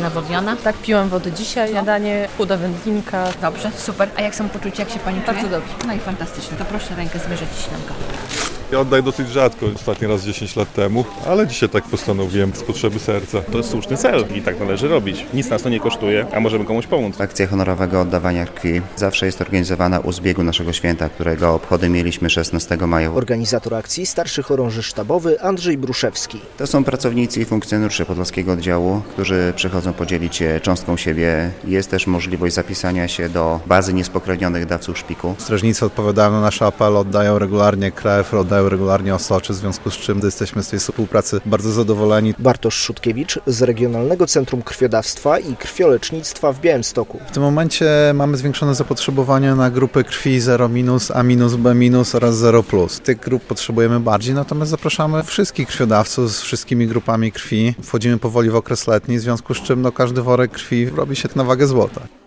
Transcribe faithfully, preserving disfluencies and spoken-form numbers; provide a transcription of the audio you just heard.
nawodniona? Tak, piłam wodę dzisiaj, śniadanie, chuda wędlinka. Dobrze, super. A jak są poczucia, jak się Pani czuje? Bardzo dobrze. No i fantastycznie. To proszę rękę zmierzyć śniadanko. Ja oddaję dosyć rzadko, ostatni raz dziesięć lat temu, ale dzisiaj tak postanowiłem z potrzeby serca. To jest słuszny cel i tak należy robić. Nic nas to nie kosztuje, a możemy komuś pomóc. Akcja honorowego oddawania krwi zawsze jest organizowana u zbiegu naszego święta, którego obchody mieliśmy szesnastego maja. Organizator akcji, starszy chorąży sztabowy Andrzej Bruszewski. To są pracownicy i funkcjonariusze Podlaskiego Oddziału, którzy przychodzą podzielić się cząstką siebie. Jest też możliwość zapisania się do bazy niespokrewnionych dawców szpiku. Strażnicy odpowiadają na nasze apele, oddają regularnie krew, oddają regularnie osocze, w związku z czym jesteśmy z tej współpracy bardzo zadowoleni. Bartosz Szutkiewicz z Regionalnego Centrum Krwiodawstwa i Krwiolecznictwa w Białymstoku. W tym momencie mamy zwiększone zapotrzebowanie na grupy krwi zero minus, A minus, B minus oraz zero plus. Tych grup potrzebujemy bardziej, natomiast zapraszamy wszystkich krwiodawców z wszystkimi grupami krwi. Wchodzimy powoli w okres letni, w związku z czym no, każdy worek krwi robi się na wagę złota.